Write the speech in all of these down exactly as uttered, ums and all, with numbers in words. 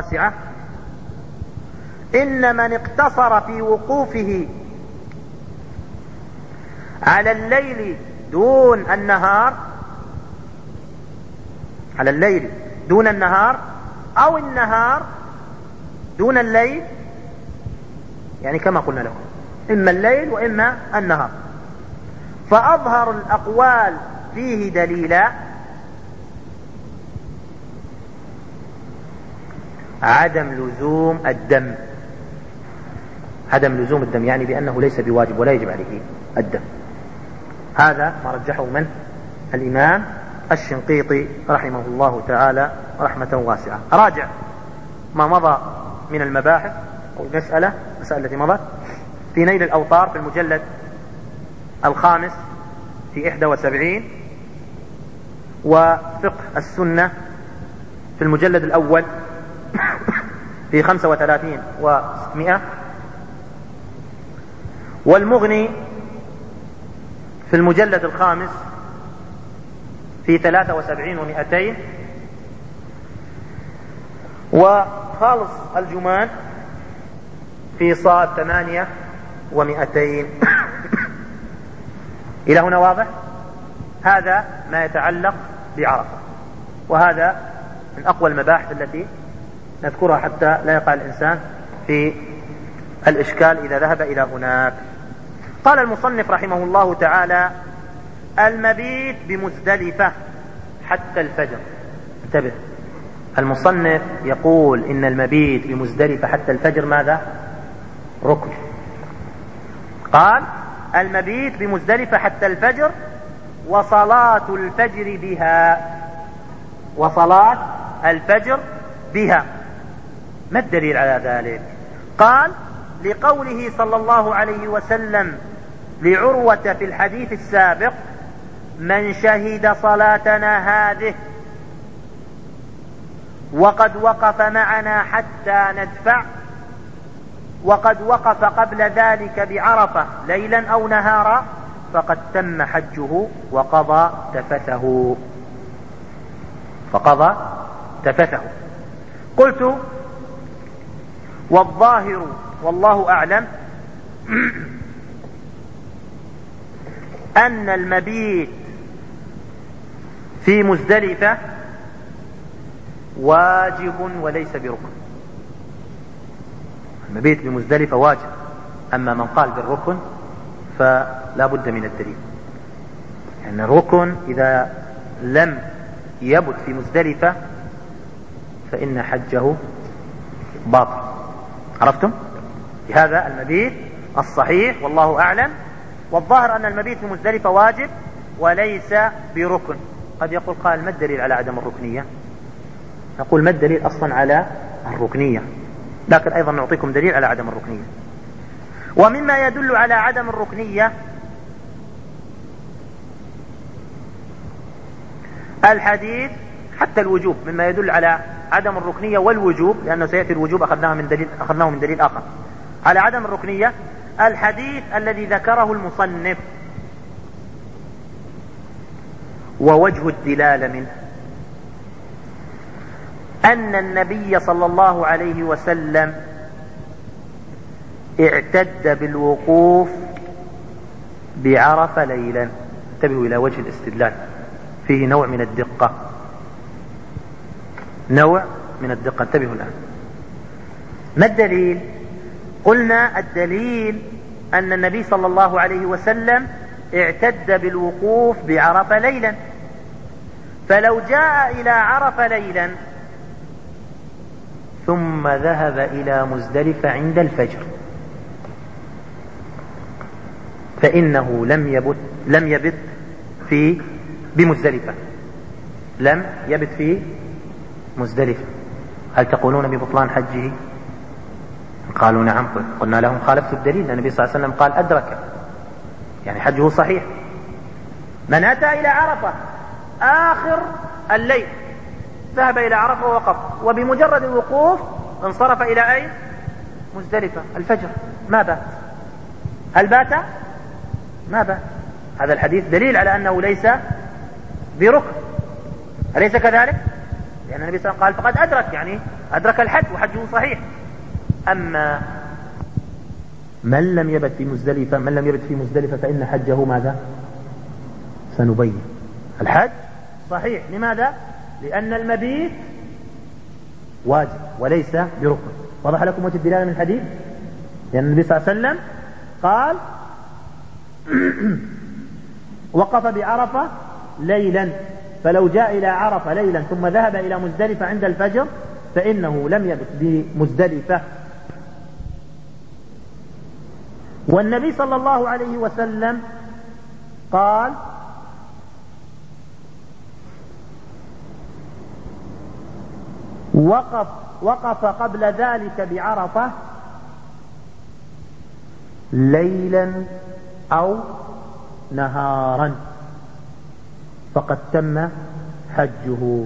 واسعة إن من اقتصر في وقوفه على الليل دون النهار على الليل دون النهار أو النهار دون الليل، يعني كما قلنا لكم إما الليل وإما النهار، فأظهر الأقوال فيه دليلا عدم لزوم الدم. عدم لزوم الدم يعني بأنه ليس بواجب ولا يجب عليه الدم. هذا ما رجحه من الإمام الشنقيطي رحمه الله تعالى رحمة واسعة. راجع ما مضى من المباحث أو المسألة المسألة التي مضت في نيل الأوطار في المجلد الخامس في إحدى وسبعين، وفقه السنة في المجلد الأول في خمسة وثلاثين وستمائة، والمغني في المجلد الخامس في ثلاثة وسبعين ومئتين، وخالص الجمان في صاد ثمانية ومئتين. إلى هنا واضح؟ هذا ما يتعلق بعرفة، وهذا من أقوى المباحث التي نذكرها حتى لا يقع الإنسان في الإشكال إذا ذهب إلى هناك. قال المصنف رحمه الله تعالى: المبيت بمزدلفة حتى الفجر. انتبه، المصنف يقول إن المبيت بمزدلفة حتى الفجر ماذا؟ ركن. قال: المبيت بمزدلفة حتى الفجر وصلاة الفجر بها. وصلاة الفجر بها. ما الدليل على ذلك؟ قال: لقوله صلى الله عليه وسلم لعروة في الحديث السابق: من شهد صلاتنا هذه وقد وقف معنا حتى ندفع وقد وقف قبل ذلك بعرفة ليلا أو نهارا فقد تم حجه وقضى تفثه. فقضى تفثه. قلت: والظاهر والله أعلم أن المبيت في مزدلفة واجب وليس بركن. المبيت بمزدلفة واجب، أما من قال بالركن فلا بد من الدليل. يعني الركن إذا لم يبت في مزدلفة فإن حجه باطل. عرفتم؟ لهذا المبيت الصحيح والله أعلم والظاهر أن المبيت في مزدلفة واجب وليس بركن. قد يقول قال: ما الدليل على عدم الركنية؟ نقول: ما الدليل أصلا على الركنية؟ لكن أيضا نعطيكم دليل على عدم الركنية. ومما يدل على عدم الركنية الحديث، حتى الوجوب مما يدل على عدم الركنية والوجوب، لأنه سيأتي الوجوب أخذناه من دليل, أخذناه من دليل آخر. على عدم الركنية الحديث الذي ذكره المصنف، ووجه الدلالة منه أن النبي صلى الله عليه وسلم اعتد بالوقوف بعرفة ليلا. انتبهوا إلى وجه الاستدلال، فيه نوع من الدقة، نوع من الدقة. انتبهوا الآن. ما الدليل؟ قلنا الدليل أن النبي صلى الله عليه وسلم اعتد بالوقوف بعرفة ليلا، فلو جاء إلى عرفة ليلا ثم ذهب إلى مزدلفة عند الفجر فإنه لم يبت لم يبت في بمزدلفة لم يبت في مزدلفة. هل تقولون ببطلان حجه؟ قالوا: نعم. قلنا لهم: خالفت الدليل، النبي صلى الله عليه وسلم قال: أدرك، يعني حجه صحيح. من أتى إلى عرفة آخر الليل ذهب إلى عرفة ووقف، وبمجرد الوقوف انصرف إلى أين؟ مزدلفة الفجر، ما بات. هل بات؟ ما بات. هذا الحديث دليل على أنه ليس بركن، أليس كذلك؟ لأن النبي صلى الله عليه وسلم قال فقد أدرك، يعني أدرك الحج وحجه صحيح. أما من لم يبت في مزدلفة من لم يبت في مزدلفة فإن حجه ماذا؟ سنبين. الحج صحيح. لماذا؟ لأن المبيت واجب وليس بركن. وضح لكم وجه الدلالة من الحديث؟ لأن النبي صلى الله عليه وسلم قال وقف بعرفة ليلا، فلو جاء إلى عرفة ليلا ثم ذهب إلى مزدلفة عند الفجر فإنه لم يبت بمزدلفة. والنبي صلى الله عليه وسلم قال وقف وقف قبل ذلك بعرفة ليلا أو نهارا فقد تم حجه.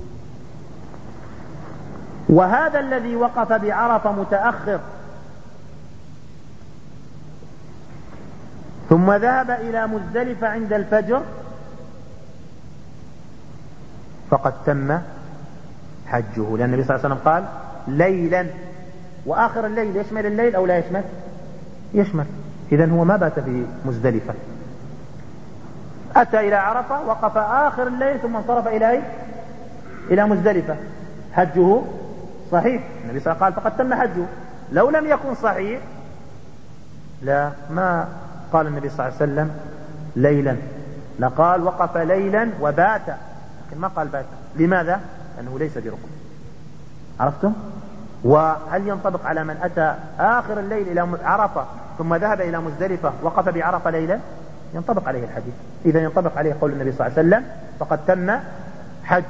وهذا الذي وقف بعرفة متأخر ثم ذهب إلى مزدلفة عند الفجر فقد تم حجه، لأن النبي صلى الله عليه وسلم قال ليلا، وآخر الليل يشمل الليل أو لا يشمل؟ يشمل. إذن هو ما بات في مزدلفة، أتى إلى عرفة وقف آخر الليل ثم انصرف إلى إلى مزدلفة، حجه صحيح. النبي صلى الله عليه وسلم قال فقد تم حجه. لو لم يكن صحيح لا ما قال النبي صلى الله عليه وسلم ليلا، لقال وقف ليلا وبات، لكن ما قال بات. لماذا؟ لأنه ليس بركن. عرفتم؟ وهل ينطبق على من أتى آخر الليل إلى عرفة ثم ذهب إلى مزدلفة وقف بعرفة ليلا؟ ينطبق عليه الحديث. إذا ينطبق عليه قول النبي صلى الله عليه وسلم فقد تم حجه.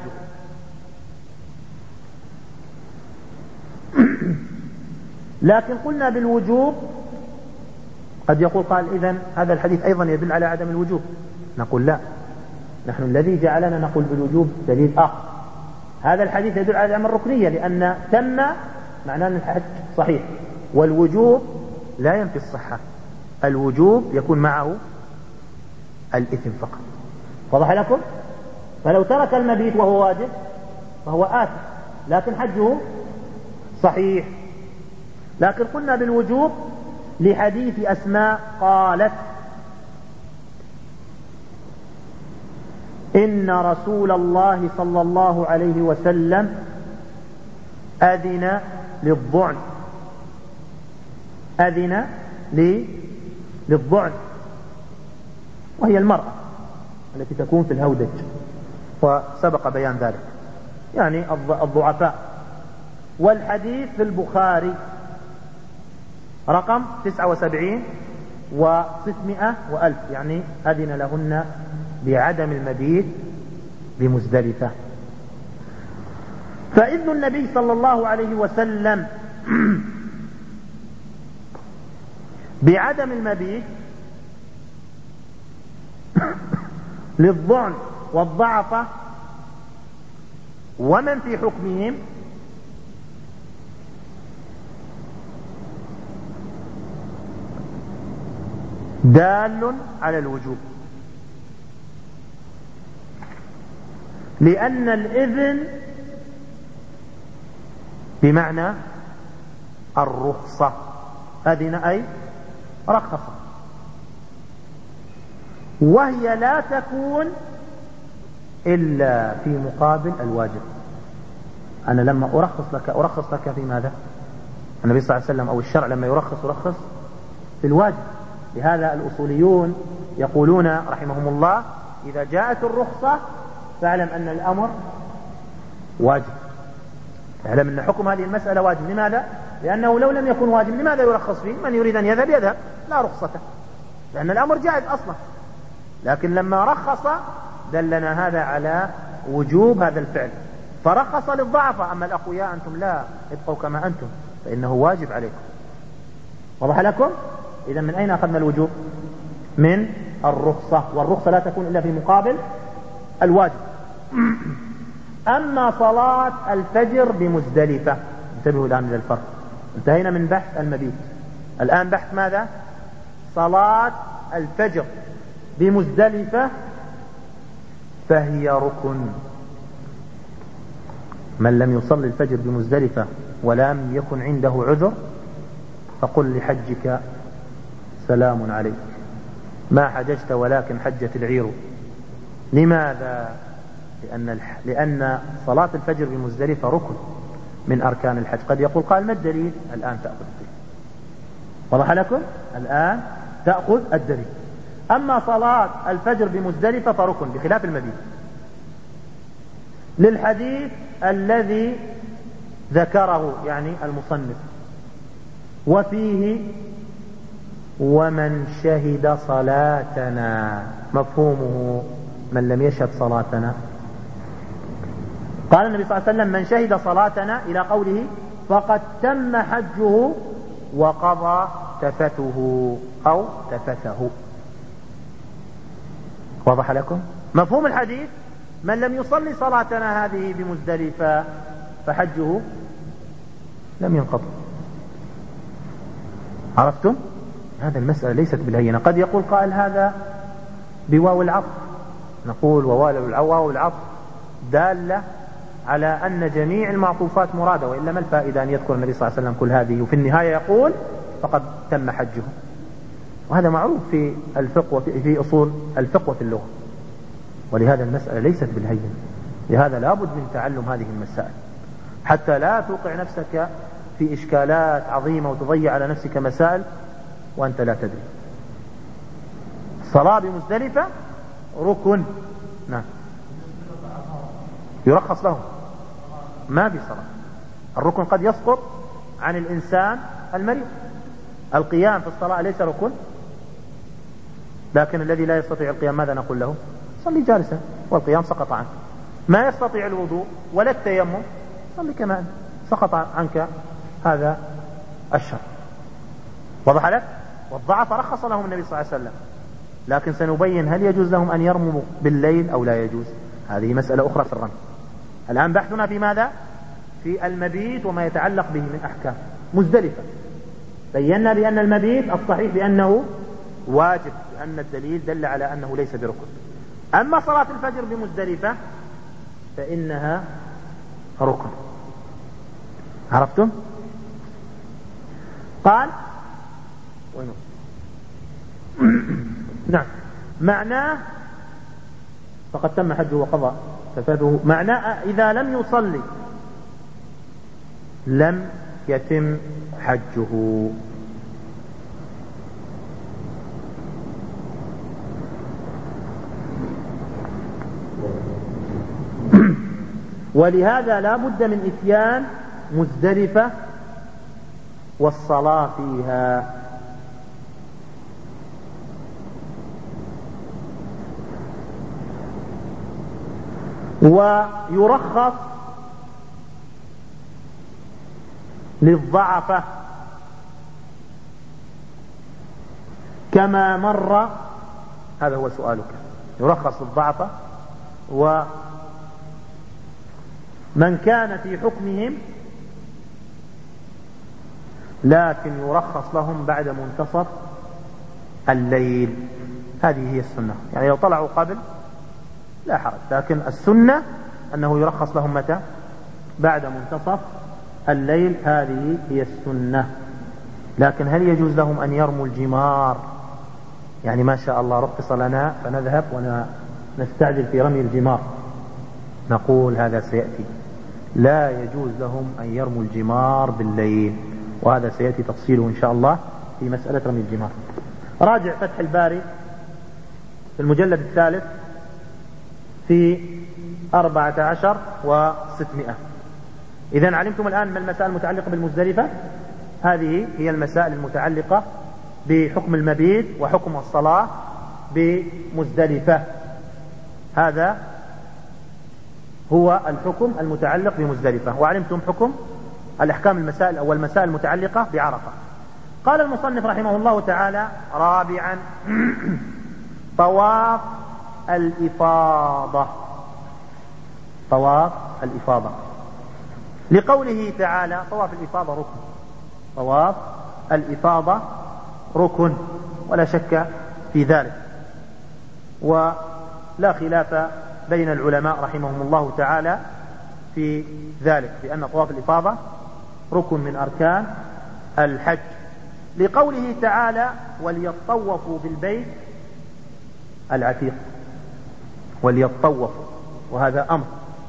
لكن قلنا بالوجوب، قد يقول قال إذن هذا الحديث أيضا يدل على عدم الوجوب. نقول لا، نحن الذي جعلنا نقول بالوجوب دليل آخر. هذا الحديث يدل على عدم الركنية، لأن تم معناه أن الحج صحيح، والوجوب لا ينفي الصحة، الوجوب يكون معه الإثم فقط. وضح لكم؟ فلو ترك المبيت وهو واجب فهو آثم، لكن حجه صحيح. لكن قلنا بالوجوب لحديث أسماء قالت إن رسول الله صلى الله عليه وسلم أذن للضعن أذن للضعن وهي المرأة التي تكون في الهودج، وسبق بيان ذلك، يعني الضعفاء. والحديث في البخاري رقم تسعة وسبعين وستمائة وألف، يعني أذن لهن بعدم المبيت بمزدلفة. فإذن النبي صلى الله عليه وسلم بعدم المبيت للضعن والضعفة ومن في حكمهم دال على الوجوب، لأن الإذن بمعنى الرخصة، أذن أي رخص، وهي لا تكون إلا في مقابل الواجب. أنا لما أرخص لك أرخص لك في ماذا؟ النبي صلى الله عليه وسلم أو الشرع لما يرخص يرخص في الواجب. لهذا الأصوليون يقولون رحمهم الله إذا جاءت الرخصة فاعلم أن الأمر واجب، اعلم أن حكم هذه المسألة واجب. لماذا؟ لأنه لو لم يكن واجب لماذا يرخص فيه؟ من يريد أن يذهب يذهب، لا رخصته، لأن الأمر جائز أصلا. لكن لما رخص دلنا هذا على وجوب هذا الفعل، فرخص للضعفاء. أما الأقوياء أنتم لا، ابقوا كما أنتم فإنه واجب عليكم. وضح لكم؟ إذا من أين أخذنا الوجوب؟ من الرخصة، والرخصة لا تكون إلا في مقابل الواجب. أما صلاة الفجر بمزدلفة، انتبهوا الآن إلى الفرق. انتهينا من بحث المبيت، الآن بحث ماذا؟ صلاة الفجر بمزدلفة، فهي ركن. من لم يصلي الفجر بمزدلفة ولم يكن عنده عذر فقل لحجك سلام عليك، ما حججت ولكن حجت العير. لماذا؟ لأن, الح... لأن صلاة الفجر بمزدلفة ركن من أركان الحج. قد يقول قال ما الدليل؟ الآن تأخذ الدليل. وضح لكم؟ الآن تأخذ الدليل. أما صلاة الفجر بمزدلفة فركن بخلاف المبيت، للحديث الذي ذكره يعني المصنف، وفيه ومن شهد صلاتنا، مفهومه من لم يشهد صلاتنا. قال النبي صلى الله عليه وسلم من شهد صلاتنا إلى قوله فقد تم حجه وقضى تفته أو تفته. وضح لكم؟ مفهوم الحديث من لم يصلي صلاتنا هذه بمزدلفة فحجه لم ينقض. عرفتم؟ هذا المسألة ليست بالهينة. قد يقول قائل هذا بواو العطف، نقول وواو العطف دالة على أن جميع المعطوفات مرادة، وإلا ما الفائدة أن يذكر النبي صلى الله عليه وسلم كل هذه وفي النهاية يقول فقد تم حجه. وهذا معروف في الفقه وفي في أصول الفقه وفي اللغة، ولهذا المسألة ليست بالهينة. لهذا لا بد من تعلم هذه المسائل حتى لا توقع نفسك في إشكالات عظيمة وتضيع على نفسك مسائل وأنت لا تدري. الصلاة بمزدلفة ركن، نعم، يرخص لهم ما في صلاة. الركن قد يسقط عن الإنسان المريض. القيام في الصلاة ليس ركن، لكن الذي لا يستطيع القيام ماذا نقول له؟ صلي جالسا، والقيام سقط عنك. ما يستطيع الوضوء ولا التيمم، صلي كمان، سقط عنك هذا الشر. وضح لك؟ والضعف رخص لهم النبي صلى الله عليه وسلم، لكن سنبين هل يجوز لهم أن يرموا بالليل أو لا يجوز. هذه مسألة أخرى في الرمي. الآن بحثنا في ماذا؟ في المبيت وما يتعلق به من أحكام. مزدلفة بينا بأن المبيت الصحيح بأنه واجب، لأن الدليل دل على أنه ليس بركن. أما صلاة الفجر بمزدلفة فإنها ركن. عرفتم؟ قال نعم معناه فقد تم حجه وقضى تفاته، معناه إذا لم يصلي لم يتم حجه. ولهذا لا بد من إتيان مزدلفة والصلاة فيها. ويرخص للضعفة كما مر. هذا هو سؤالك. يرخص للضعفة ومن كان في حكمهم، لكن يرخص لهم بعد منتصف الليل. هذه هي السنة، يعني لو طلعوا قبل لا حرج، لكن السنة أنه يرخص لهم متى؟ بعد منتصف الليل. هذه هي السنة. لكن هل يجوز لهم أن يرموا الجمار؟ يعني ما شاء الله رخص لنا فنذهب ونستعجل في رمي الجمار. نقول هذا سيأتي. لا يجوز لهم أن يرموا الجمار بالليل، وهذا سيأتي تفصيله إن شاء الله في مسألة رمي الجمار. راجع فتح الباري في المجلد الثالث في أربعة عشر وستمائة. إذن علمتم الآن ما المسائل المتعلقة بالمزدلفة. هذه هي المسائل المتعلقة بحكم المبيت وحكم الصلاة بمزدلفة. هذا هو الحكم المتعلق بمزدلفة. وعلمتم حكم الأحكام المسائل أو المسائل المتعلقة بعرفة. قال المصنف رحمه الله تعالى: رابعا طواف الإفاضة. طواف الإفاضة لقوله تعالى: طواف الإفاضة ركن. طواف الإفاضة ركن ولا شك في ذلك، ولا خلاف بين العلماء رحمهم الله تعالى في ذلك بأن طواف الإفاضة ركن من أركان الحج، لقوله تعالى وليطوفوا بالبيت العتيق، وليطوفوا، وهذا أمر.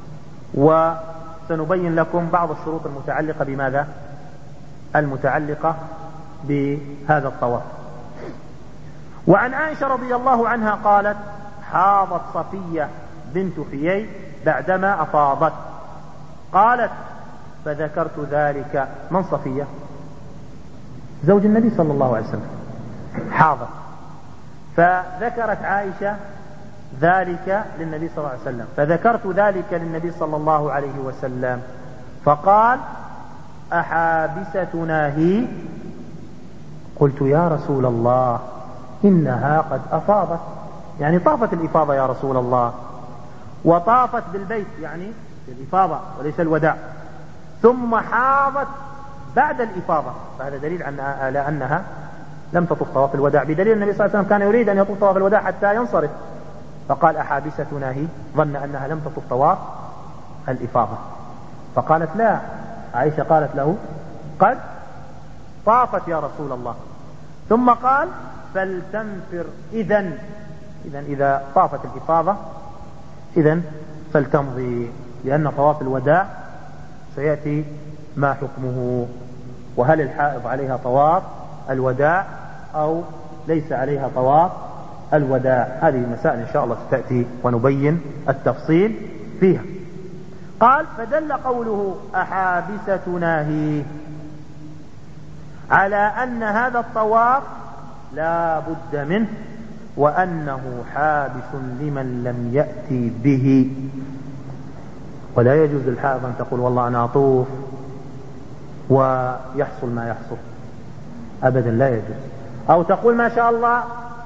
وسنبين لكم بعض الشروط المتعلقة بماذا؟ المتعلقة بهذا الطواف. وعن عائشة رضي الله عنها قالت حاضت صفية بنت حيي بعدما أفاضت، قالت فذكرت ذلك. من صفية؟ زوج النبي صلى الله عليه وسلم، حاضت. فذكرت عائشة ذلك للنبي صلى الله عليه وسلم، فذكرت ذلك للنبي صلى الله عليه وسلم فقال أحابستنا هي؟ قلت يا رسول الله إنها قد أفاضت، يعني طافت الإفاضة يا رسول الله، وطافت بالبيت يعني الإفاضة وليس الوداع، ثم حاضت بعد الإفاضة، فهذا دليل على أنها لم تطف طواف الوداع، بدليل النبي صلى الله عليه وسلم كان يريد أن يطوف طواف الوداع حتى ينصرف، فقال أحابستنا هي؟ ظن أنها لم تطف طواف الإفاضة، فقالت لا. عائشة قالت له قد طافت يا رسول الله، ثم قال فلتنفر إذن، إذن إذا طافت الإفاضة إذن فلتمضي، لأن طواف الوداع سيأتي ما حكمه، وهل الحائض عليها طواف الوداع أو ليس عليها طواف الوداع؟ هذه المسائل إن شاء الله ستأتي ونبين التفصيل فيها. قال فدل قوله أحابستنا هي على أن هذا الطواف لا بد منه، وأنه حابس لمن لم يأتي به. ولا يجوز للحائض أن تقول والله أنا أطوف ويحصل ما يحصل، أبدا لا يجوز. أو تقول ما شاء الله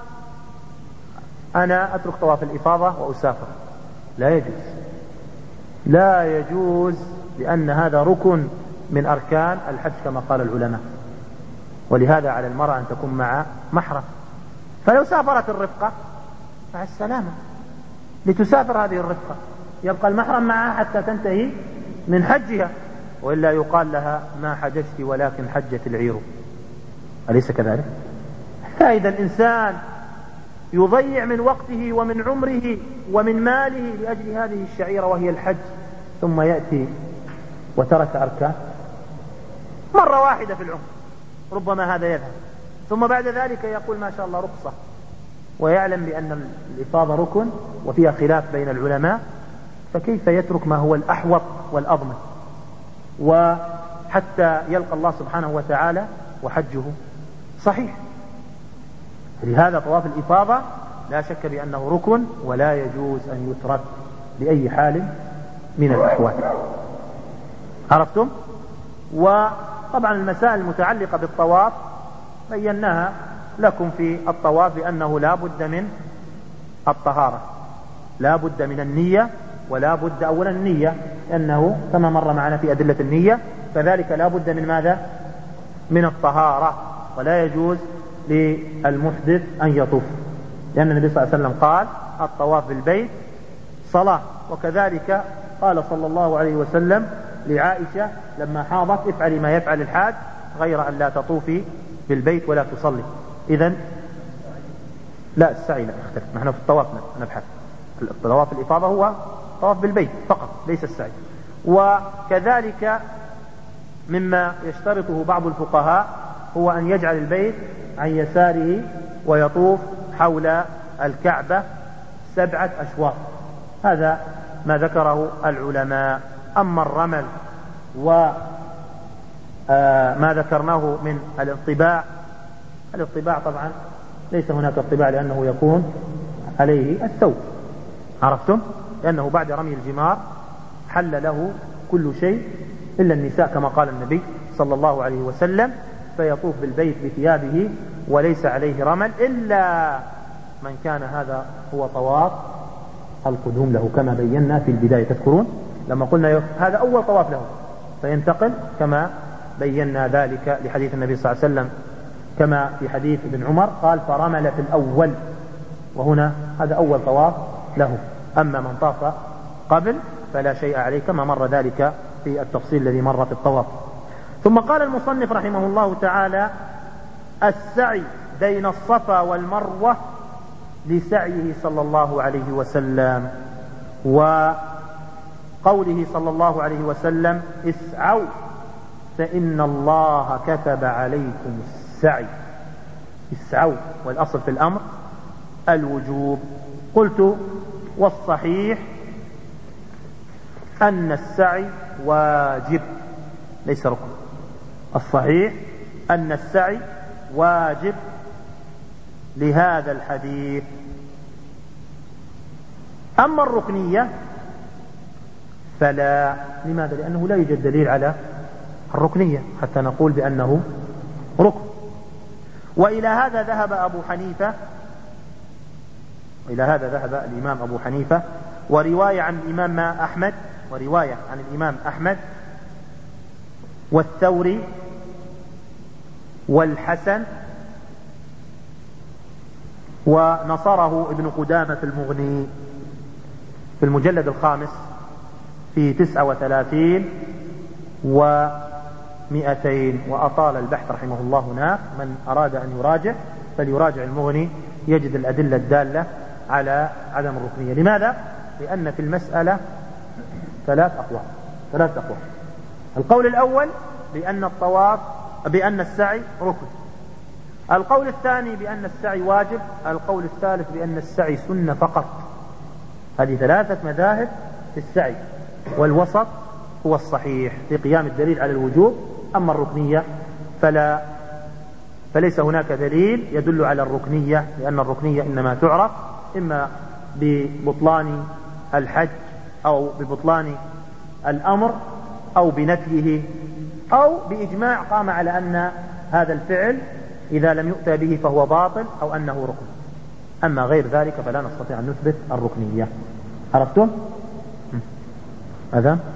أنا أترك طواف الإفاضة وأسافر، لا يجوز، لا يجوز، لأن هذا ركن من أركان الحج كما قال العلماء. ولهذا على المرأة أن تكون مع محرم، فلو سافرت الرفقة مع السلامة، لتسافر هذه الرفقة يبقى المحرم معها حتى تنتهي من حجها، وإلا يقال لها ما حججت ولكن حجت العير، أليس كذلك؟ فإذا الإنسان يضيع من وقته ومن عمره ومن ماله لأجل هذه الشعيرة وهي الحج، ثم يأتي وترك أركان مرة واحدة في العمر، ربما هذا يذهب، ثم بعد ذلك يقول ما شاء الله رخصة، ويعلم بأن الإفاضة ركن وفيها خلاف بين العلماء، فكيف يترك ما هو الأحوط والأضمن وحتى يلقى الله سبحانه وتعالى وحجه صحيح؟ لهذا طواف الإفاضة لا شك بأنه ركن ولا يجوز أن يترك بأي حال من الأحوال. عرفتم؟ وطبعا المسائل المتعلقة بالطواف بيناها لكم في الطواف، بأنه لا بد من الطهارة، لا بد من النية، ولا بد أولا النية، لأنه كما مر معنا في أدلة النية كذلك لا بد من ماذا؟ من الطهارة. ولا يجوز للمحدث أن يطوف، لأن النبي صلى الله عليه وسلم قال الطواف بالبيت صلاة، وكذلك قال صلى الله عليه وسلم لعائشة لما حاضت افعلي ما يفعل الحاج غير أن لا تطوفي بالبيت ولا تصلي. إذن لا، السعي لا يختلف، نحن في الطواف نبحث، الطواف الإفاضة هو طواف بالبيت فقط ليس السعي. وكذلك مما يشترطه بعض الفقهاء هو أن يجعل البيت عن يساره ويطوف حول الكعبة سبعة أشواط، هذا ما ذكره العلماء. أما الرمل وما ذكرناه من الاطباع، الاطباع طبعا ليس هناك اطباع لأنه يكون عليه الثوب، عرفتم؟ لأنه بعد رمي الجمار حل له كل شيء إلا النساء كما قال النبي صلى الله عليه وسلم، فيطوف بالبيت بثيابه وليس عليه رمل إلا من كان هذا هو طواف القدوم له كما بينا في البداية. تذكرون لما قلنا هذا أول طواف له، فينتقل كما بينا ذلك لحديث النبي صلى الله عليه وسلم، كما في حديث ابن عمر قال فرمل في الأول، وهنا هذا أول طواف له. أما من طاف قبل فلا شيء عليه، كما مر ذلك في التفصيل الذي مر في الطواف. ثم قال المصنف رحمه الله تعالى: السعي بين الصفا والمروة لسعيه صلى الله عليه وسلم، وقوله صلى الله عليه وسلم: اسعوا فإن الله كتب عليكم السعي. اسعوا، والأصل في الأمر الوجوب. قلت: والصحيح أن السعي واجب ليس ركن. الصحيح أن السعي واجب لهذا الحديث. أما الركنية فلا. لماذا؟ لأنه لا يوجد دليل على الركنية حتى نقول بأنه ركن. وإلى هذا ذهب أبو حنيفة وإلى هذا ذهب الإمام أبو حنيفة، ورواية عن الإمام أحمد ورواية عن الإمام أحمد والثوري والحسن، ونصره ابن قدامة في المغني في المجلد الخامس في تسعة وثلاثين ومئتين، وأطال البحث رحمه الله هناك. من أراد أن يراجع فليراجع المغني، يجد الأدلة الدالة على عدم الركنية. لماذا؟ لأن في المسألة ثلاث أقوال ثلاث أقوال القول الأول بأن الطواف بأن السعي ركن، القول الثاني بأن السعي واجب، القول الثالث بأن السعي سنة فقط. هذه ثلاثة مذاهب في السعي، والوسط هو الصحيح في قيام الدليل على الوجوب. أما الركنية فلا فليس هناك دليل يدل على الركنية، لأن الركنية إنما تعرف إما ببطلان الحج أو ببطلان الأمر أو بنفيه أو بإجماع قام على أن هذا الفعل إذا لم يؤتى به فهو باطل أو أنه ركن. أما غير ذلك فلا نستطيع أن نثبت الركنية. عرفتم؟ هذا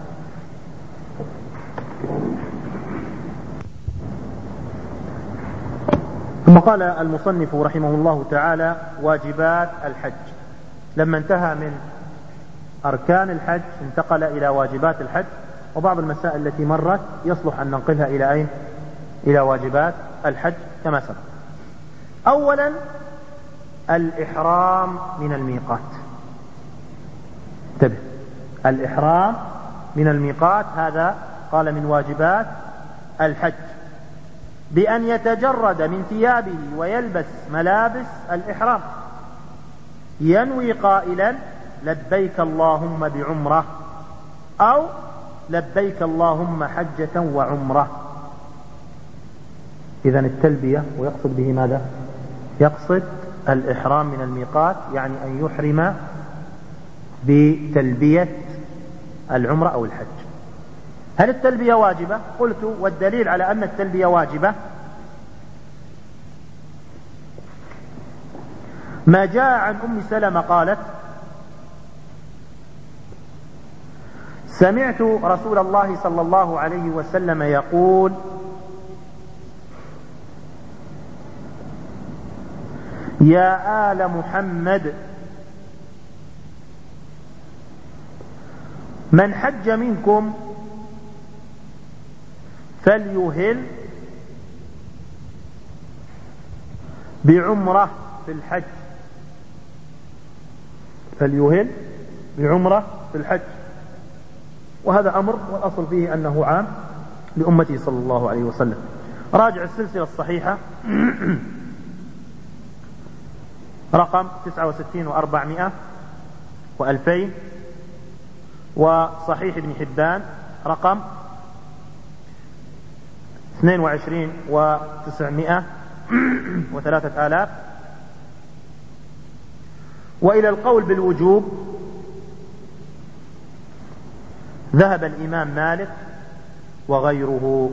ثم قال المصنف رحمه الله تعالى: واجبات الحج. لما انتهى من أركان الحج انتقل إلى واجبات الحج، وبعض المسائل التي مرت يصلح أن ننقلها إلى أين؟ إلى واجبات الحج كما سبق. أولا الإحرام من الميقات. انتبه، الإحرام من الميقات هذا قال من واجبات الحج، بأن يتجرد من ثيابه ويلبس ملابس الإحرام، ينوي قائلا: لبيك اللهم بعمرة، أو لبيك اللهم حجة وعمرة. إذن التلبية، ويقصد به ماذا؟ يقصد الإحرام من الميقات، يعني أن يحرم بتلبية العمرة أو الحج. هل التلبية واجبة؟ قلت: والدليل على أن التلبية واجبة ما جاء عن أم سلمة قالت: سمعت رسول الله صلى الله عليه وسلم يقول: يا آل محمد من حج منكم فليهل بعمرة في الحج فليهل بعمرة في الحج وهذا أمر، والأصل فيه أنه عام لأمته صلى الله عليه وسلم. راجع السلسلة الصحيحة رقم تسعة وستين وأربعمائة وألفين، وصحيح ابن حبان رقم اثنين وعشرين وتسعمائة وثلاثة آلاف. وإلى القول بالوجوب ذهب الإمام مالك وغيره،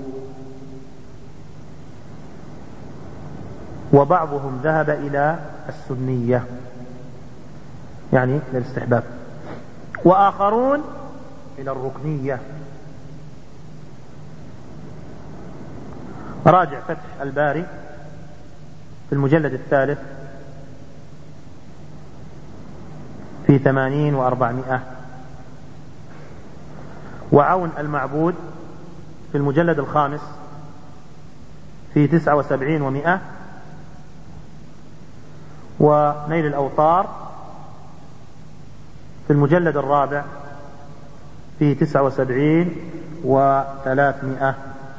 وبعضهم ذهب إلى السنية يعني إلى الاستحباب، وآخرون إلى الركنية. راجع فتح الباري في المجلد الثالث في ثمانين وأربعمائة وعون المعبود في المجلد الخامس في تسعة وسبعين ومئة، ونيل الأوطار في المجلد الرابع في تسعة وسبعين وثلاثمائة.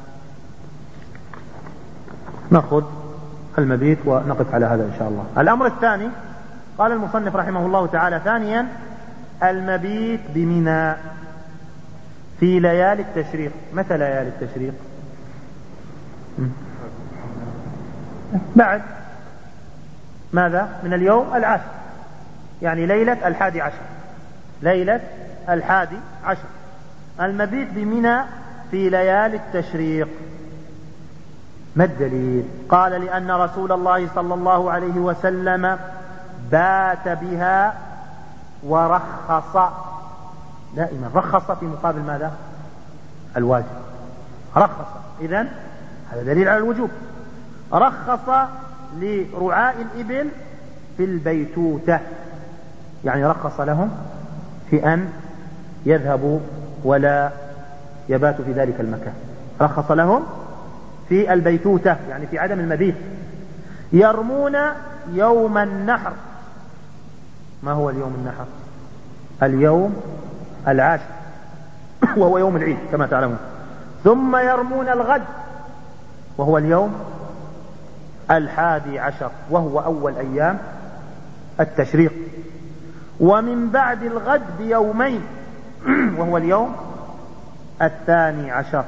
نأخذ المبيت ونقف على هذا إن شاء الله. الأمر الثاني، قال المصنف رحمه الله تعالى: ثانيا المبيت بمنى في ليالي التشريق. متى ليالي التشريق؟ بعد ماذا؟ من اليوم العاشر، يعني ليلة الحادي عشر، ليلة الحادي عشر. المبيت بمنى في ليالي التشريق. ما الدليل؟ قال: لأن رسول الله صلى الله عليه وسلم بات بها ورخص. دائما رخص في مقابل ماذا؟ الواجب. رخص، إذن هذا دليل على الوجوب. رخص لرعاء الإبل في البيتوتة، يعني رخص لهم في أن يذهبوا ولا يباتوا في ذلك المكان. رخص لهم في البيتوتة، يعني في عدم المبيت. يرمون يوم النحر. ما هو اليوم النحر؟ اليوم العاشر وهو يوم العيد كما تعلمون. ثم يرمون الغد وهو اليوم الحادي عشر وهو أول أيام التشريق. ومن بعد الغد بيومين وهو اليوم الثاني عشر.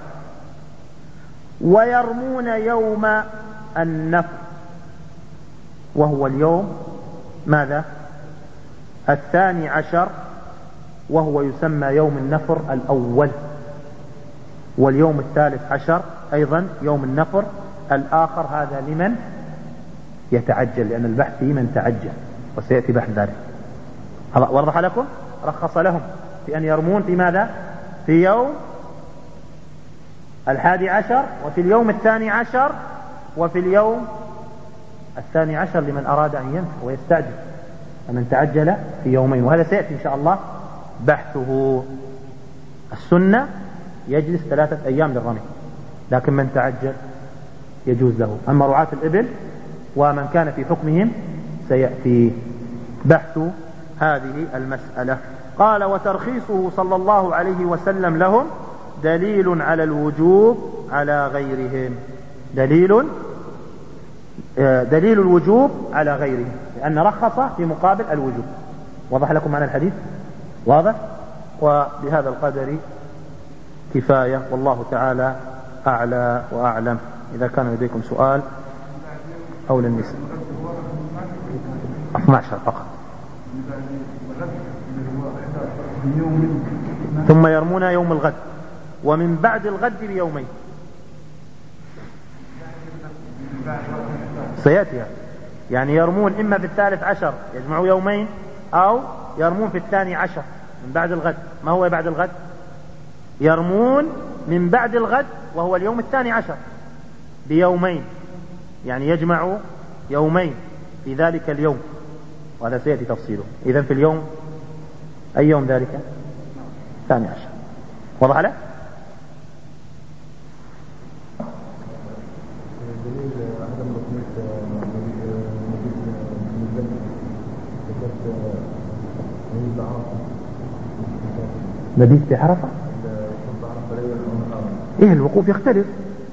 ويرمون يوم النفر وهو اليوم ماذا؟ الثاني عشر وهو يسمى يوم النفر الأول. واليوم الثالث عشر أيضا يوم النفر الآخر. هذا لمن يتعجل، لأن البحث في من تعجل وسيأتي بحث ذلك. وضح لكم؟ رخص لهم في أن يرمون في ماذا؟ في يوم الحادي عشر، وفي اليوم الثاني عشر، وفي اليوم الثاني عشر لمن أراد أن ينفر ويستعجل، فمن تعجل في يومين. وهذا سيأتي إن شاء الله بحثه. السنة يجلس ثلاثة أيام للرمي، لكن من تعجل يجوز له. أما رعاة الإبل ومن كان في حكمهم سيأتي بحث هذه المسألة. قال: وترخيصه صلى الله عليه وسلم لهم دليل على الوجوب على غيرهم. دليل دليل الوجوب على غيرهم، لأن رخص في مقابل الوجوب. وضح لكم معنى الحديث؟ واضح؟ وبهذا القدر كفاية، والله تعالى أعلى وأعلم. إذا كان لديكم سؤال أو للنساء. اثني عشر فقط. ثم يرمون يوم الغد، ومن بعد الغد بيومين. سيأتي يعني يرمون إما في الثالث عشر يجمعوا يومين، أو يرمون في الثاني عشر من بعد الغد. ما هو بعد الغد؟ يرمون من بعد الغد وهو اليوم الثاني عشر بيومين، يعني يجمع يومين في ذلك اليوم، وهذا سيأتي تفصيله. إذن في اليوم أي يوم ذلك؟ الثاني عشر. وضح له؟ مبيت في عرفة؟ ايه الوقوف يختلف.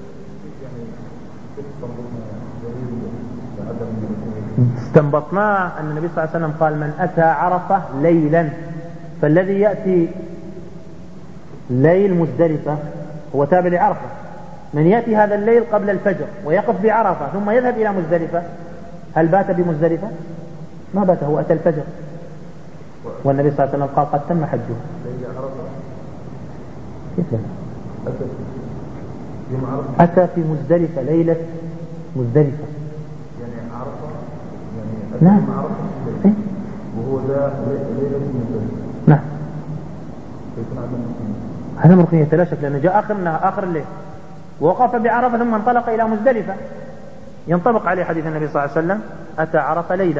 استنبطنا أن النبي صلى الله عليه وسلم قال: من أتى عرفة ليلا، فالذي يأتي ليل مزدلفة هو تابع لعرفة. من يأتي هذا الليل قبل الفجر ويقف بعرفة ثم يذهب إلى مزدلفة، هل بات بمزدلفة؟ ما بات، هو أتى الفجر. والنبي صلى الله عليه وسلم قال: قد تم حجه. كيف أتى في مزدلفة ليلة مزدلفة، يعني عرفة، يعني نعم، عرفة وهو ذا ليلة مزدلفة. نعم، فيكون عدم ركنية. هذا ركنية لا شك، لأنه جاء آخر آخر الليل ووقف بعرفة ثم انطلق إلى مزدلفة، ينطبق عليه حديث النبي صلى الله عليه وسلم: أتى عرفة ليلا،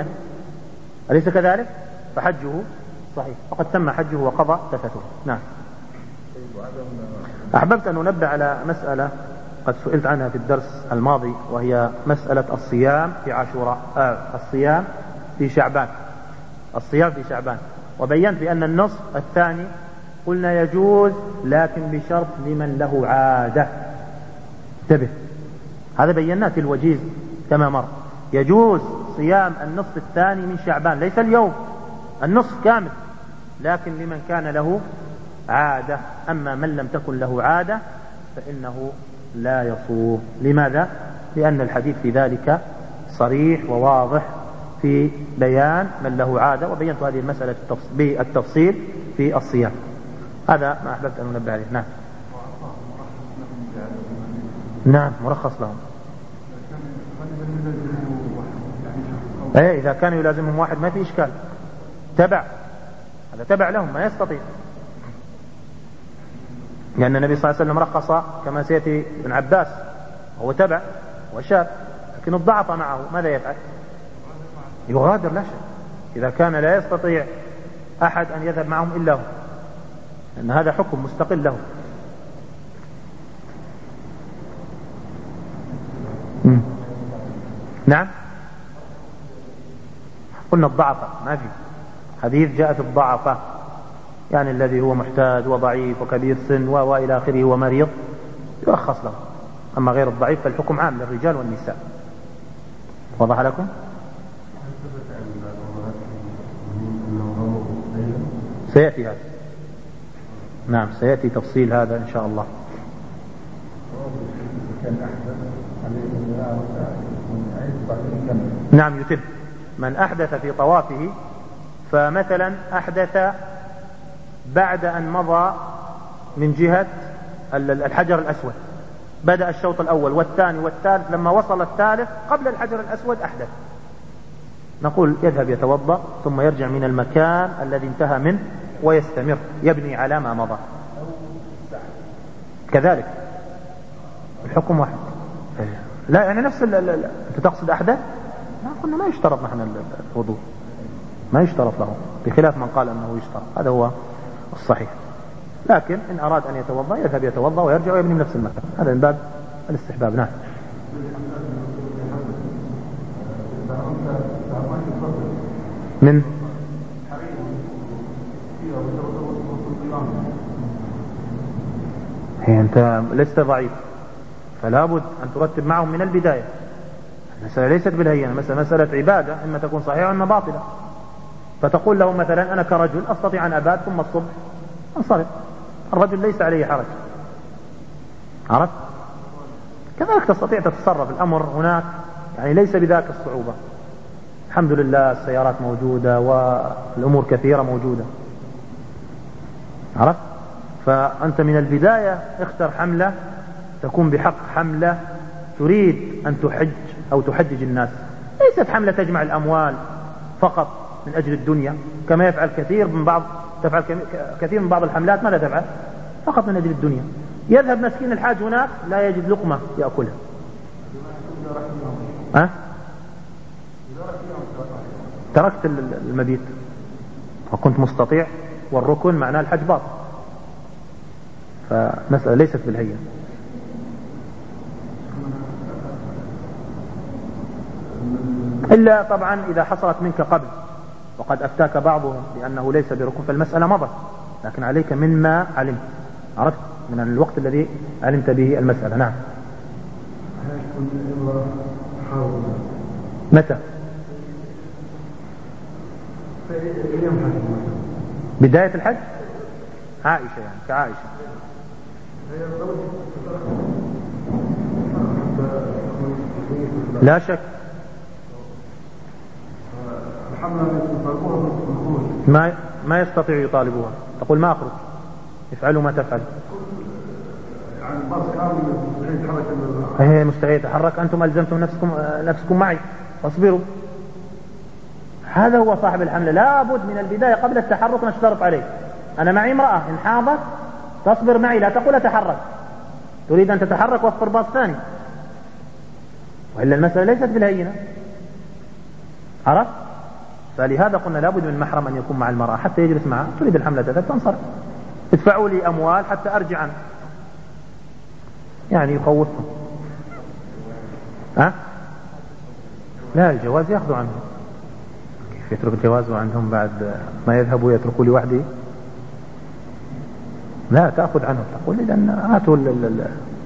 أليس كذلك؟ فحجه صحيح، وقد تم حجه وقضى تفته. نعم. أحببت أن أنبه على مسألة قد سئلت عنها في الدرس الماضي، وهي مسألة الصيام في عاشوراء، آه الصيام في شعبان، الصيام في شعبان. وبينت بأن النصف الثاني قلنا يجوز، لكن بشرط لمن له عادة. انتبه، هذا بيناه في الوجيز كما مر. يجوز صيام النصف الثاني من شعبان، ليس اليوم، النصف كامل، لكن لمن كان له عادة. أما من لم تكن له عادة فإنه لا يصوم. لماذا؟ لأن الحديث في ذلك صريح وواضح في بيان من له عادة، وبينت هذه المسألة بالتفصيل في الصيام. هذا ما أحببت أن أنبه عليه. نعم نعم مرخص لهم. أي إذا كان يلازمهم واحد ما في إشكال، تبع، هذا تبع لهم ما يستطيع، لأن النبي صلى الله عليه وسلم رخص كما سيأتي ابن عباس وهو تبع وشاب، لكن الضعف معه ماذا يفعل؟ يغادر لا شك، إذا كان لا يستطيع أحد أن يذهب معهم إلا هو، لأن هذا حكم مستقل له. م. نعم قلنا الضعفة ما في حديث جاء في الضعفة، يعني الذي هو محتاج وضعيف وكبير سن وإلى آخره ومريض يرخص له. أما غير الضعيف فالحكم عام للرجال والنساء. وضح لكم؟ سيأتي هذا، نعم سيأتي تفصيل هذا إن شاء الله. نعم يتم. من أحدث في طوافه، فمثلا أحدث بعد أن مضى من جهة الحجر الأسود، بدأ الشوط الأول والثاني والثالث، لما وصل الثالث قبل الحجر الأسود أحدث، نقول يذهب يتوضأ ثم يرجع من المكان الذي انتهى منه ويستمر يبني على ما مضى. كذلك الحكم واحد. لا يعني نفس أنت تقصد أحدث؟ لا قلنا ما يشترط نحن الوضوء، ما يشترط له، بخلاف من قال أنه يشترط، هذا هو الصحيح. لكن إن أراد أن يتوضأ يذهب يتوضأ ويرجع ويبني من نفس المكان، هذا من باب الاستحباب. نعم من هي أنت لست ضعيف فلا بد أن ترتب معهم من البداية. المسألة ليست بالهينة، مسألة مسألة عبادة، إما تكون صحيحة وإما باطلة. فتقول له مثلا أنا كرجل أستطيع أن أبات ثم الصبح انصرف، الرجل ليس عليه حرج، عرفت؟ كذلك تستطيع تتصرف، الأمر هناك يعني ليس بذاك الصعوبة. الحمد لله السيارات موجودة والأمور كثيرة موجودة، عرفت؟ فأنت من البداية اختر حملة تكون بحق حملة تريد أن تحج أو تحجج الناس، ليست حملة تجمع الأموال فقط من أجل الدنيا كما يفعل كثير من بعض تفعل كثير من بعض الحملات، ماذا تفعل؟ فقط من أجل الدنيا. يذهب مسكين الحاج هناك لا يجد لقمة يأكلها. أه؟ تركت المبيت وكنت مستطيع، والركن معناه الحج باطل، فمسألة ليست بالهينة. إلا طبعا إذا حصلت منك قبل وقد أفتاك بعضهم بأنه ليس بركن فالمسألة مضت، لكن عليك مما علمت، عرفت من الوقت الذي علمت به المسألة. نعم متى؟ بداية الحج؟ عائشة يعني كعائشة. لا شك ما ما يستطيع يطالبوها، تقول ما أخرج، افعلوا ما تفعل. هي مستحيل يتحرك، أنتم ألزمتم نفسكم نفسكم معي فاصبروا. هذا هو صاحب الحملة، لا بد من البداية قبل التحرك نشترط عليه. أنا معي امرأة إن حاضت تصبر معي، لا تقول أتحرك، تريد أن تتحرك وفر باص ثاني، وإلا المسألة ليست بالهينة، عرفت؟ فلهذا قلنا لابد من محرم أن يكون مع المرأة حتى يجلس معها، تريد الحملة تذهب تنصرف. ادفعوا لي أموال حتى أرجع عنه، يعني يخوفهم. ها؟ لا، الجواز يأخذوا عنه. كيف يترك الجواز وعندهم بعد ما يذهبوا يتركوا لي وحدي؟ لا، تأخذ عنه، تقول لي لأن هاتوا ال ال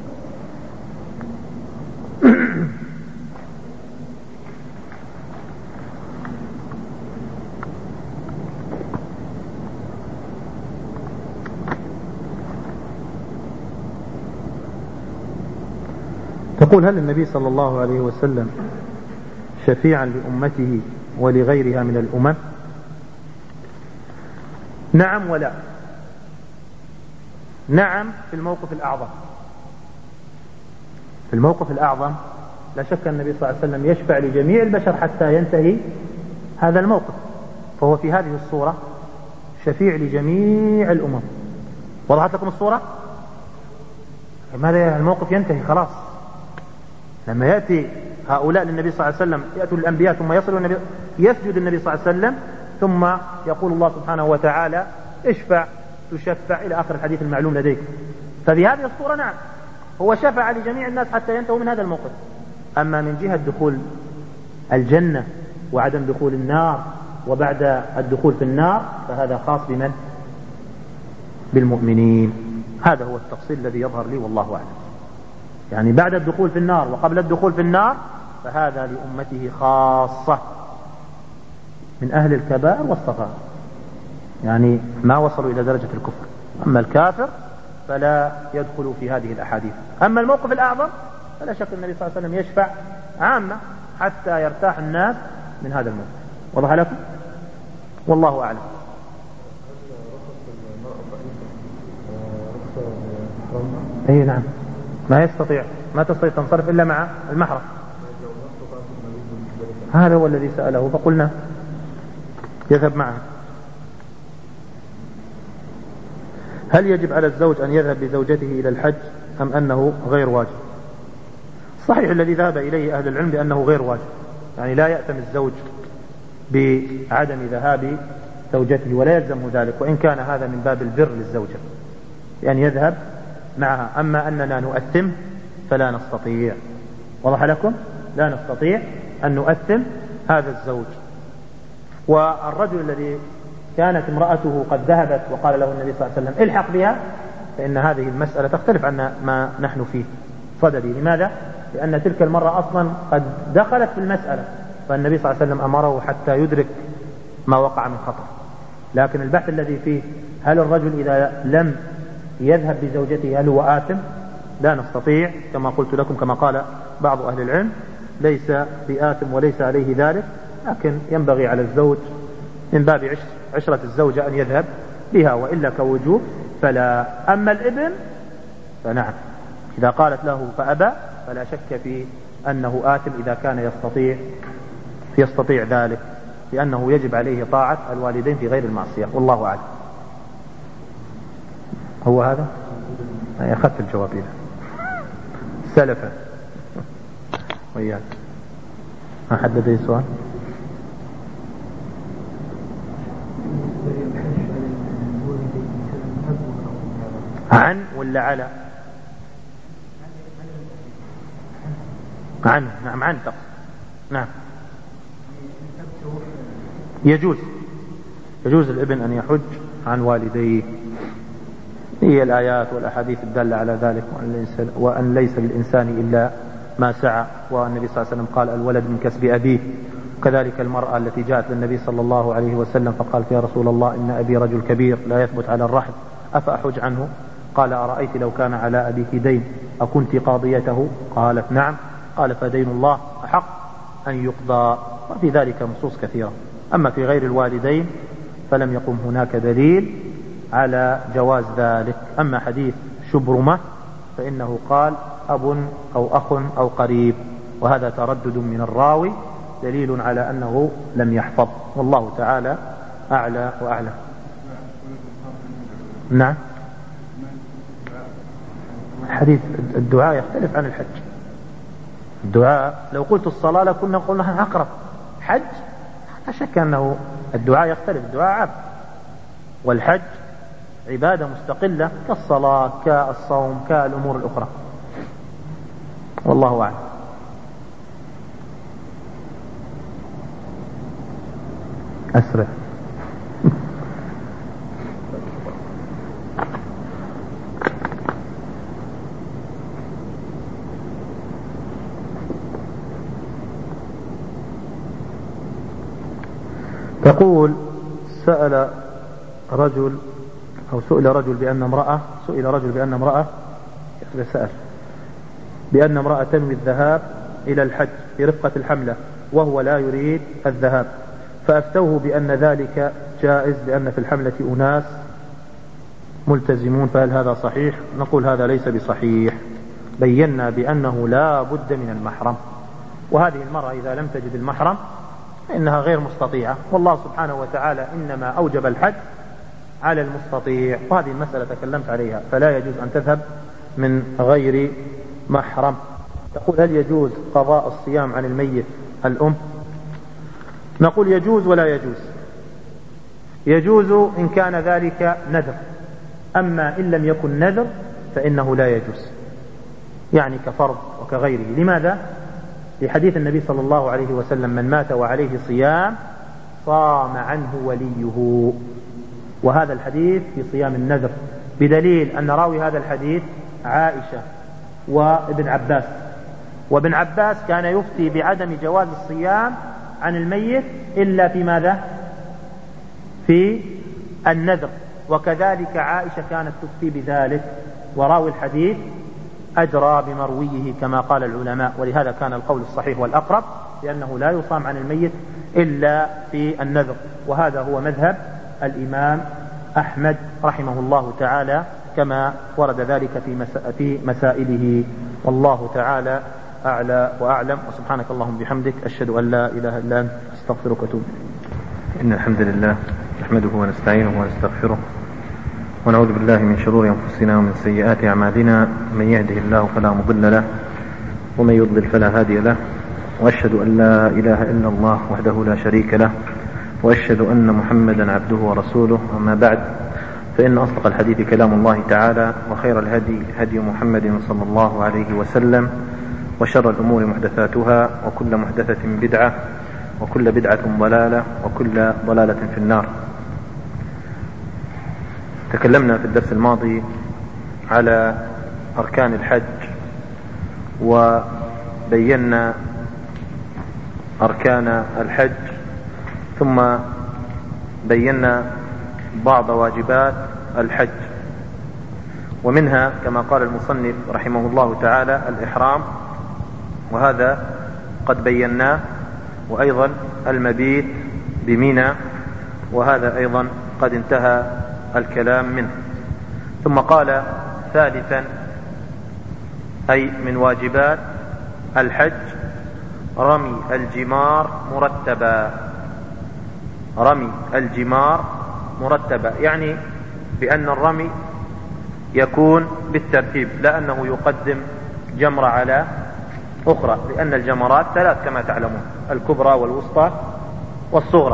تقول: هل النبي صلى الله عليه وسلم شفيعا لأمته ولغيرها من الأمم؟ نعم ولا. نعم في الموقف الأعظم. في الموقف الأعظم لا شك أن النبي صلى الله عليه وسلم يشفع لجميع البشر حتى ينتهي هذا الموقف، فهو في هذه الصورة شفيع لجميع الأمم. وضحت لكم الصورة؟ ماذا؟ الموقف ينتهي خلاص. لما يأتي هؤلاء للنبي صلى الله عليه وسلم، يأتوا الأنبياء ثم يصلوا النبي، يسجد النبي صلى الله عليه وسلم، ثم يقول الله سبحانه وتعالى: اشفع تشفع، إلى آخر الحديث المعلوم لديك. ففي هذه الصورة نعم هو شفع لجميع الناس حتى ينتهوا من هذا الموقف. أما من جهة دخول الجنة وعدم دخول النار وبعد الدخول في النار فهذا خاص بمن؟ بالمؤمنين. هذا هو التفصيل الذي يظهر لي والله أعلم. يعني بعد الدخول في النار وقبل الدخول في النار فهذا لأمته خاصة من أهل الكبائر والصغائر، يعني ما وصلوا إلى درجة الكفر. أما الكافر فلا يدخل في هذه الأحاديث. أما الموقف الأعظم فلا شك النبي صلى الله عليه وسلم يشفع عامة حتى يرتاح الناس من هذا الموقف. وضح لكم؟ والله أعلم. أي نعم، ما يستطيع، ما تستطيع تنصرف إلا مع المحرم. هذا هو الذي سأله فقلنا يذهب معه. هل يجب على الزوج أن يذهب بزوجته إلى الحج أم أنه غير واجب؟ صحيح الذي ذهب إليه أهل العلم بأنه غير واجب، يعني لا يأتم الزوج بعدم ذهاب زوجته ولا يلزمه ذلك، وإن كان هذا من باب البر للزوجة لأن يذهب معها. أما أننا نؤثم فلا نستطيع. وضح لكم؟ لا نستطيع أن نؤثم هذا الزوج. والرجل الذي كانت امرأته قد ذهبت وقال له النبي صلى الله عليه وسلم الحق بها، فإن هذه المسألة تختلف عن ما نحن فيه صددي. لماذا؟ لأن تلك المرة أصلا قد دخلت في المسألة، فالنبي صلى الله عليه وسلم أمره حتى يدرك ما وقع من خطر. لكن البحث الذي فيه هل الرجل إذا لم يذهب بزوجته هل هو آثم؟ لا نستطيع، كما قلت لكم كما قال بعض أهل العلم ليس بآثم وليس عليه ذلك، لكن ينبغي على الزوج من باب عشرة الزوجة أن يذهب بها، وإلا كوجوب فلا. أما الابن فنعم، إذا قالت له فأبى فلا شك في أنه آثم إذا كان يستطيع يستطيع ذلك، لأنه يجب عليه طاعة الوالدين في غير المعصية. والله أعلم. هو هذا؟ أنا أخذت الجواب إذا سلفا وإياك. ما حد لديه سؤال؟ عن ولا على؟ عن. نعم عن تقصد. نعم يجوز يجوز الابن أن يحج عن والديه. هي الآيات والأحاديث الدالة على ذلك، وأن ليس للإنسان إلا ما سعى، والنبي صلى الله عليه وسلم قال الولد من كسب أبيه. كذلك المرأة التي جاءت للنبي صلى الله عليه وسلم فقالت يا رسول الله إن أبي رجل كبير لا يثبت على الرحل أفأحج عنه؟ قال أرأيت لو كان على أبيك دين أكنت قاضيته؟ قالت نعم. قال فدين الله أحق أن يقضى. وفي ذلك نصوص كثيرة. أما في غير الوالدين فلم يقم هناك دليل على جواز ذلك. أما حديث شبرمة فإنه قال أب أو أخ أو قريب، وهذا تردد من الراوي دليل على أنه لم يحفظ. والله تعالى أعلى وأعلم. نعم. حديث الدعاء يختلف عن الحج. الدعاء لو قلت الصلاة لكنا قلنا أقرب. حج لا شك أنه الدعاء يختلف. الدعاء عام، والحج عبادة مستقلة كالصلاة كالصوم كالأمور الأخرى. والله أعلم. أسرع. تقول سأل رجل أو سئل رجل بأن امرأة سئل رجل بأن امرأة سأل بأن امرأة تنوي الذهاب إلى الحج في رفقة الحملة وهو لا يريد الذهاب، فأفتوه بأن ذلك جائز لأن في الحملة أناس ملتزمون، فهل هذا صحيح؟ نقول هذا ليس بصحيح. بينا بأنه لا بد من المحرم، وهذه المرأة إذا لم تجد المحرم إنها غير مستطيعة، والله سبحانه وتعالى إنما أوجب الحج على المستطيع، وهذه المسألة تكلمت عليها، فلا يجوز أن تذهب من غير محرم. تقول هل يجوز قضاء الصيام عن الميت الأم؟ نقول يجوز ولا يجوز. يجوز إن كان ذلك نذر، أما إن لم يكن نذر فإنه لا يجوز، يعني كفرض وكغيره. لماذا؟ لحديث النبي صلى الله عليه وسلم من مات وعليه صيام صام عنه وليه، وهذا الحديث في صيام النذر، بدليل أن راوي هذا الحديث عائشة وابن عباس، وابن عباس كان يفتي بعدم جواز الصيام عن الميت إلا في ماذا؟ في النذر، وكذلك عائشة كانت تفتي بذلك، وراوي الحديث أجرى بمرويه كما قال العلماء، ولهذا كان القول الصحيح والأقرب لأنه لا يصام عن الميت إلا في النذر، وهذا هو مذهب الإمام أحمد رحمه الله تعالى كما ورد ذلك في في مسائله، والله تعالى أعلى وأعلم. وسبحانك اللهم بحمدك أشهد أن لا إله إلا أنت أستغفرك وأتوب. إن الحمد لله نحمده ونستعينه ونستغفره ونعوذ بالله من شرور أنفسنا ومن سيئات أعمالنا، من يهده الله فلا مضل له ومن يضلل فلا هادي له، وأشهد أن لا إله إلا الله وحده لا شريك له، وأشهد أن محمدا عبده ورسوله. أما بعد، فإن أصدق الحديث كلام الله تعالى، وخير الهدي هدي محمد صلى الله عليه وسلم، وشر الأمور محدثاتها، وكل محدثة بدعة، وكل بدعة ضلالة، وكل ضلالة في النار. تكلمنا في الدرس الماضي على أركان الحج، وبينا أركان الحج، ثم بينا بعض واجبات الحج، ومنها كما قال المصنف رحمه الله تعالى الإحرام، وهذا قد بيناه، وأيضا المبيت بمنى، وهذا أيضا قد انتهى الكلام منه. ثم قال ثالثا أي من واجبات الحج رمي الجمار مرتبا. رمي الجمار مرتبا يعني بأن الرمي يكون بالترتيب، لا أنه يقدم جمرة على أخرى، لأن الجمرات ثلاث كما تعلمون، الكبرى والوسطى والصغرى.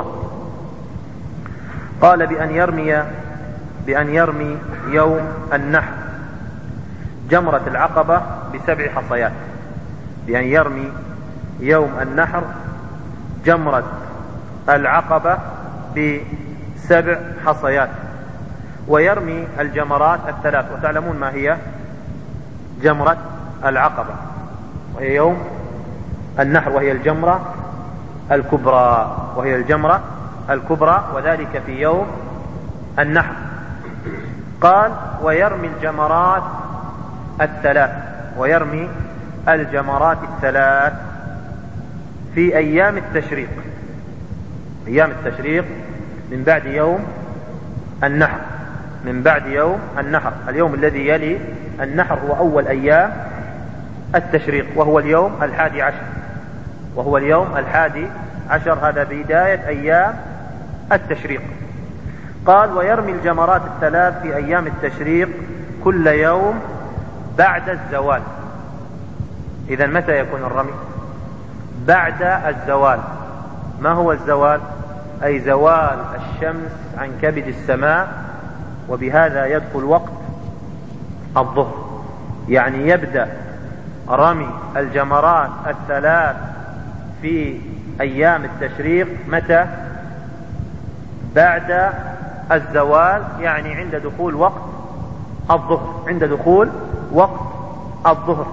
قال بأن يرمي بأن يرمي يوم النحر جمرة العقبة بسبع حصيات، بأن يرمي يوم النحر جمرة العقبة بسبع حصيات، ويرمي الجمرات الثلاث، وتعلمون ما هي جمرة العقبة، وهي يوم النحر، وهي الجمرة الكبرى وهي الجمرة الكبرى وذلك في يوم النحر. قال ويرمي الجمرات الثلاث ويرمي الجمرات الثلاث في أيام التشريق، أيام التشريق من بعد يوم النحر، من بعد يوم النحر. اليوم الذي يلي النحر هو أول أيام التشريق، وهو اليوم الحادي عشر وهو اليوم الحادي عشر هذا بداية أيام التشريق. قال ويرمي الجمرات الثلاث في أيام التشريق كل يوم بعد الزوال. إذن متى يكون الرمي؟ بعد الزوال. ما هو الزوال؟ أي زوال الشمس عن كبد السماء وبهذا يدخل وقت الظهر، يعني يبدأ رمي الجمرات الثلاث في أيام التشريق متى؟ بعد الزوال، يعني عند دخول وقت الظهر، عند دخول وقت الظهر.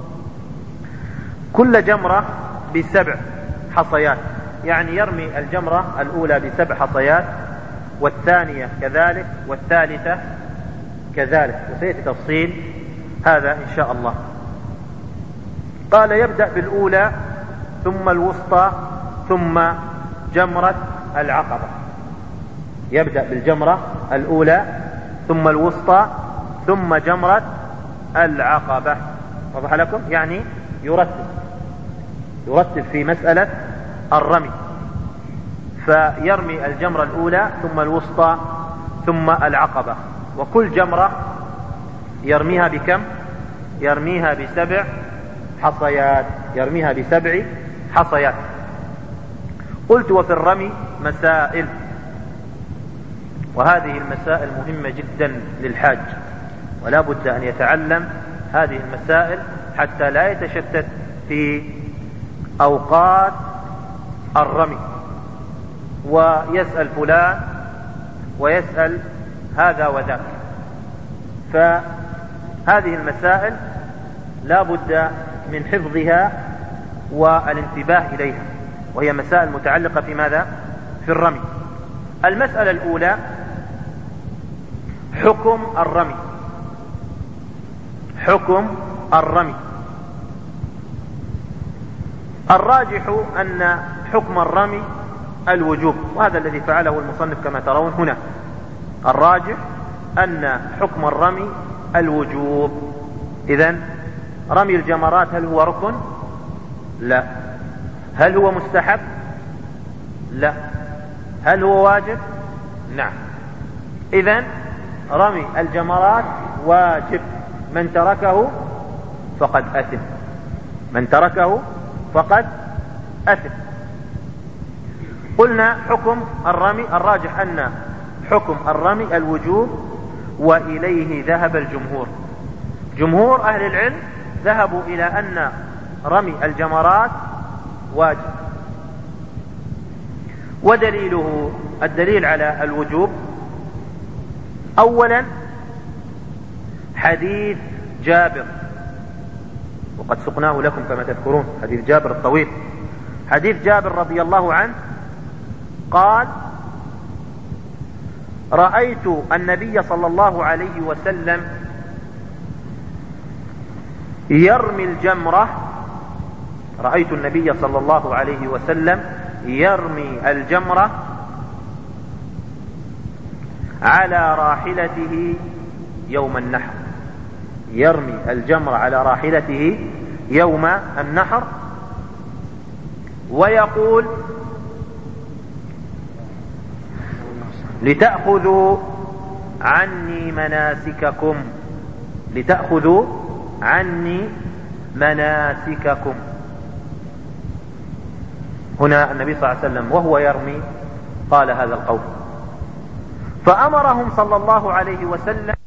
كل جمرة بسبع حصيات، يعني يرمي الجمرة الأولى بسبع حصيات، والثانية كذلك، والثالثة كذلك، وسيأتي تفصيل هذا إن شاء الله. قال يبدأ بالأولى ثم الوسطى ثم جمرة العقبة. يبدأ بالجمرة الأولى ثم الوسطى ثم جمرة العقبة. وضح لكم؟ يعني يرتب يرتب في مسألة الرمي، فيرمي الجمرة الأولى ثم الوسطى ثم العقبة، وكل جمرة يرميها بكم؟ يرميها بسبع حصيات، يرميها بسبع حصيات. قلت وفي الرمي مسائل، وهذه المسائل مهمة جدا للحاج، ولا بد أن يتعلم هذه المسائل حتى لا يتشتت في أوقات الرمي، ويسأل فلان ويسأل هذا وذاك. فهذه المسائل لا بد من حفظها والانتباه إليها، وهي مسائل متعلقة في ماذا؟ في الرمي. المسألة الأولى حكم الرمي. حكم الرمي الراجح أن حكم الرمي الوجوب، وهذا الذي فعله المصنف كما ترون هنا. الراجح أن حكم الرمي الوجوب. إذن رمي الجمرات هل هو ركن؟ لا. هل هو مستحب؟ لا. هل هو واجب؟ نعم. إذن رمي الجمرات واجب، من تركه فقد أثم، من تركه فقد أثم. قلنا حكم الرمي الراجح أن حكم الرمي الوجوب، وإليه ذهب الجمهور. جمهور أهل العلم ذهبوا إلى أن رمي الجمرات واجب. ودليله الدليل على الوجوب أولا حديث جابر، وقد سقناه لكم كما تذكرون، حديث جابر الطويل. حديث جابر رضي الله عنه قال: رأيت النبي صلى الله عليه وسلم يرمي الجمرة رأيت النبي صلى الله عليه وسلم يرمي الجمرة على راحلته يوم النحر، يرمي الجمرة على راحلته يوم النحر، ويقول: لتأخذوا عني مناسككم، لتأخذوا عني مناسككم. هنا النبي صلى الله عليه وسلم وهو يرمي قال هذا القول، فأمرهم صلى الله عليه وسلم